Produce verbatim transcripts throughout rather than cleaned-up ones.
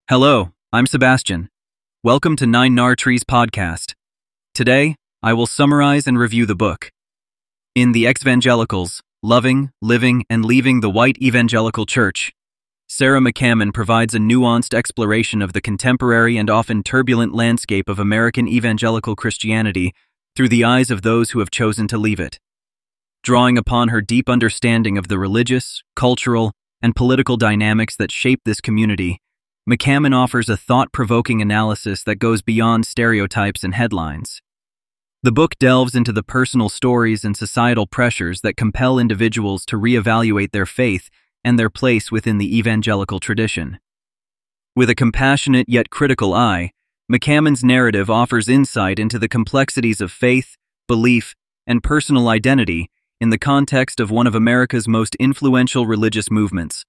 Hello, I'm Sebastian. Welcome to Nine Nar Trees podcast. Today, I will summarize and review the book. In The Ex-Evangelicals, Loving, Living, and Leaving the White Evangelical Church, Sarah McCammon provides a nuanced exploration of the contemporary and often turbulent landscape of American evangelical Christianity through the eyes of those who have chosen to leave it. Drawing upon her deep understanding of the religious, cultural, and political dynamics that shape this community, McCammon offers a thought-provoking analysis that goes beyond stereotypes and headlines. The book delves into the personal stories and societal pressures that compel individuals to reevaluate their faith and their place within the evangelical tradition. With a compassionate yet critical eye, McCammon's narrative offers insight into the complexities of faith, belief, and personal identity in the context of one of America's most influential religious movements.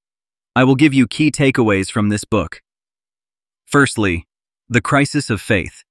I will give you key takeaways from this book. Firstly, the crisis of faith.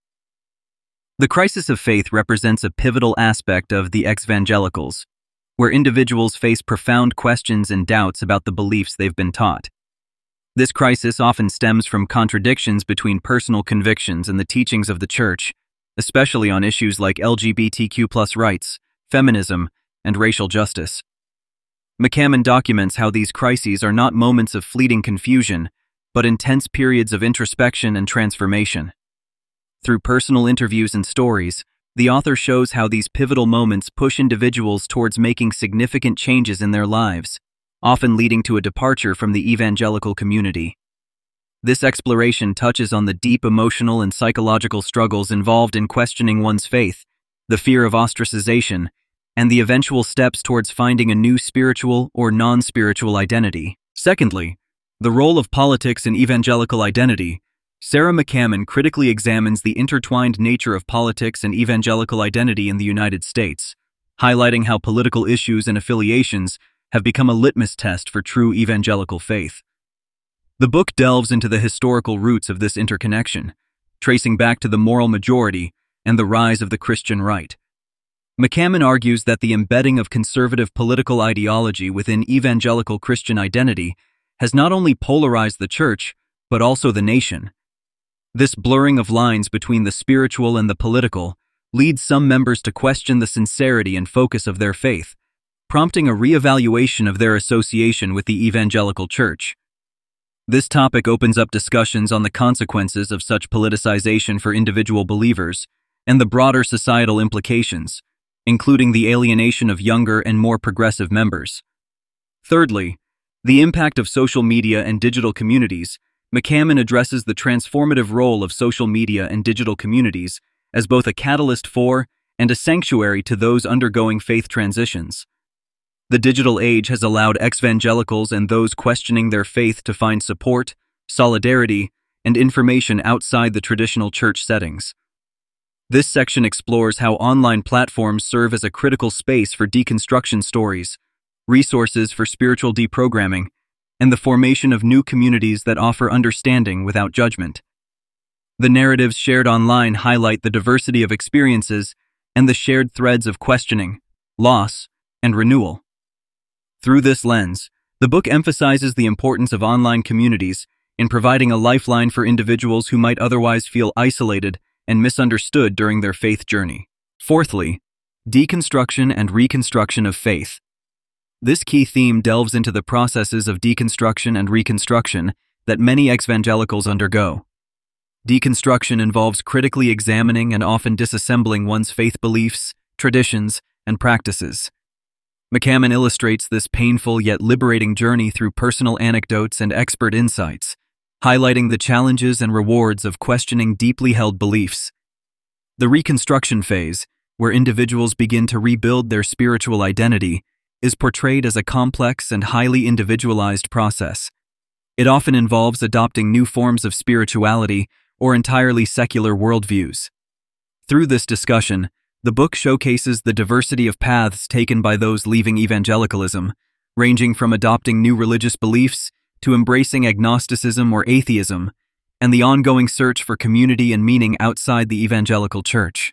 The crisis of faith represents a pivotal aspect of The Ex-Evangelicals, where individuals face profound questions and doubts about the beliefs they've been taught. This crisis often stems from contradictions between personal convictions and the teachings of the Church, especially on issues like L G B T Q plus rights, feminism, and racial justice. McCammon documents how these crises are not moments of fleeting confusion, but intense periods of introspection and transformation. Through personal interviews and stories, the author shows how these pivotal moments push individuals towards making significant changes in their lives, often leading to a departure from the evangelical community. This exploration touches on the deep emotional and psychological struggles involved in questioning one's faith, the fear of ostracization, and the eventual steps towards finding a new spiritual or non-spiritual identity. Secondly, the role of politics in evangelical identity. Sarah McCammon critically examines the intertwined nature of politics and evangelical identity in the United States, highlighting how political issues and affiliations have become a litmus test for true evangelical faith. The book delves into the historical roots of this interconnection, tracing back to the moral majority and the rise of the Christian right. McCammon argues that the embedding of conservative political ideology within evangelical Christian identity has not only polarized the Church, but also the nation. This blurring of lines between the spiritual and the political leads some members to question the sincerity and focus of their faith, prompting a reevaluation of their association with the evangelical Church. This topic opens up discussions on the consequences of such politicization for individual believers and the broader societal implications, including the alienation of younger and more progressive members. Thirdly, the impact of social media and digital communities. McCammon addresses the transformative role of social media and digital communities as both a catalyst for and a sanctuary to those undergoing faith transitions. The digital age has allowed ex-evangelicals and those questioning their faith to find support, solidarity, and information outside the traditional church settings. This section explores how online platforms serve as a critical space for deconstruction stories, resources for spiritual deprogramming, and the formation of new communities that offer understanding without judgment. The narratives shared online highlight the diversity of experiences and the shared threads of questioning, loss, and renewal. Through this lens, the book emphasizes the importance of online communities in providing a lifeline for individuals who might otherwise feel isolated and misunderstood during their faith journey. Fourthly, deconstruction and reconstruction of faith. This key theme delves into the processes of deconstruction and reconstruction that many ex-evangelicals undergo. Deconstruction involves critically examining and often disassembling one's faith beliefs, traditions, and practices. McCammon illustrates this painful yet liberating journey through personal anecdotes and expert insights, highlighting the challenges and rewards of questioning deeply held beliefs. The reconstruction phase, where individuals begin to rebuild their spiritual identity, is portrayed as a complex and highly individualized process. It often involves adopting new forms of spirituality or entirely secular worldviews. Through this discussion, the book showcases the diversity of paths taken by those leaving evangelicalism, ranging from adopting new religious beliefs to embracing agnosticism or atheism, and the ongoing search for community and meaning outside the evangelical church.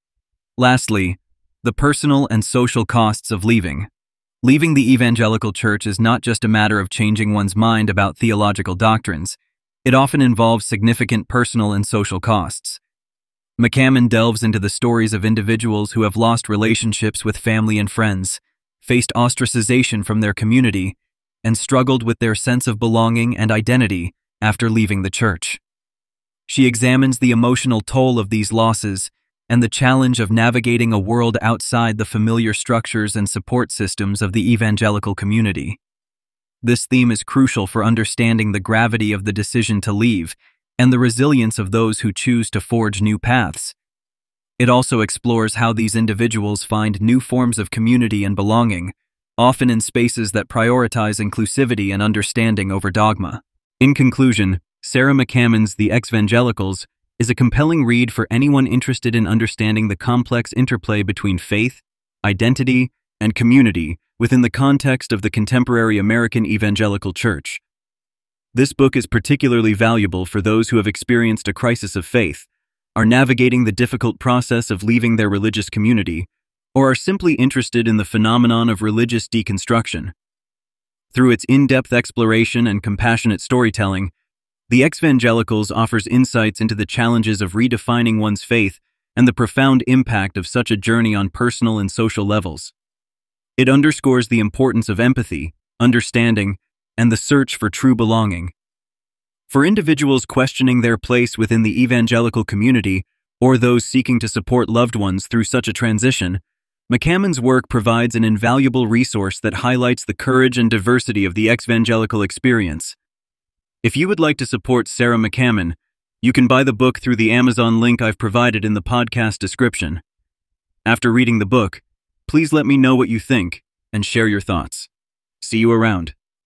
Lastly, the personal and social costs of leaving. Leaving the evangelical church is not just a matter of changing one's mind about theological doctrines. It often involves significant personal and social costs. McCammon delves into the stories of individuals who have lost relationships with family and friends, faced ostracization from their community, and struggled with their sense of belonging and identity after leaving the church. She examines the emotional toll of these losses and the challenge of navigating a world outside the familiar structures and support systems of the evangelical community. This theme is crucial for understanding the gravity of the decision to leave and the resilience of those who choose to forge new paths. It also explores how these individuals find new forms of community and belonging, often in spaces that prioritize inclusivity and understanding over dogma. In conclusion, Sarah McCammon's The Exvangelicals is a compelling read for anyone interested in understanding the complex interplay between faith, identity, and community within the context of the contemporary American evangelical church. This book is particularly valuable for those who have experienced a crisis of faith, are navigating the difficult process of leaving their religious community, or are simply interested in the phenomenon of religious deconstruction. Through its in-depth exploration and compassionate storytelling, The Exvangelicals offers insights into the challenges of redefining one's faith and the profound impact of such a journey on personal and social levels. It underscores the importance of empathy, understanding, and the search for true belonging. For individuals questioning their place within the evangelical community or those seeking to support loved ones through such a transition, McCammon's work provides an invaluable resource that highlights the courage and diversity of the exvangelical experience. If you would like to support Sarah McCammon, you can buy the book through the Amazon link I've provided in the podcast description. After reading the book, please let me know what you think and share your thoughts. See you around.